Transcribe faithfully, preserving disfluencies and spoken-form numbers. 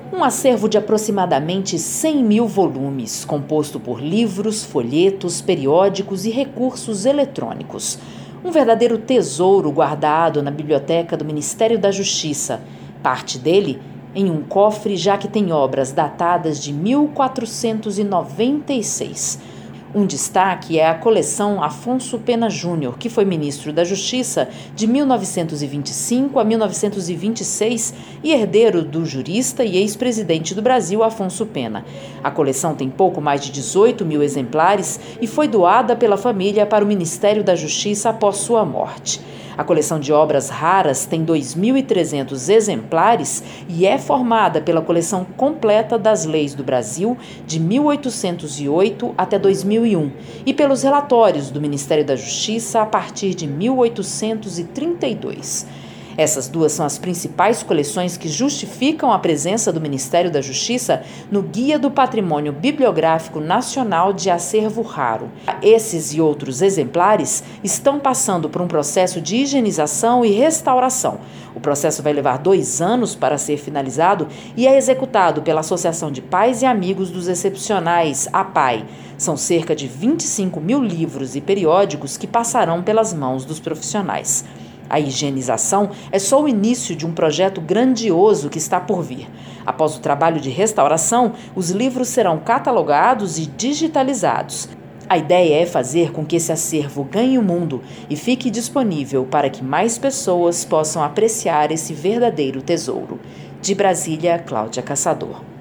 Um acervo de aproximadamente cem mil volumes, composto por livros, folhetos, periódicos e recursos eletrônicos. Um verdadeiro tesouro guardado na biblioteca do Ministério da Justiça. Parte dele em um cofre, já que tem obras datadas de mil quatrocentos e noventa e seis. Um destaque é a coleção Afonso Pena Júnior, que foi ministro da Justiça de mil novecentos e vinte e cinco a mil novecentos e vinte e seis e herdeiro do jurista e ex-presidente do Brasil, Afonso Pena. A coleção tem pouco mais de dezoito mil exemplares e foi doada pela família para o Ministério da Justiça após sua morte. A coleção de obras raras tem dois mil e trezentos exemplares e é formada pela coleção completa das leis do Brasil de mil oitocentos e oito até dois mil e um e pelos relatórios do Ministério da Justiça a partir de mil oitocentos e trinta e dois. Essas duas são as principais coleções que justificam a presença do Ministério da Justiça no Guia do Patrimônio Bibliográfico Nacional de Acervo Raro. Esses e outros exemplares estão passando por um processo de higienização e restauração. O processo vai levar dois anos para ser finalizado e é executado pela Associação de Pais e Amigos dos Excepcionais, A P A I. São cerca de vinte e cinco mil livros e periódicos que passarão pelas mãos dos profissionais. A higienização é só o início de um projeto grandioso que está por vir. Após o trabalho de restauração, os livros serão catalogados e digitalizados. A ideia é fazer com que esse acervo ganhe o mundo e fique disponível para que mais pessoas possam apreciar esse verdadeiro tesouro. De Brasília, Cláudia Caçador.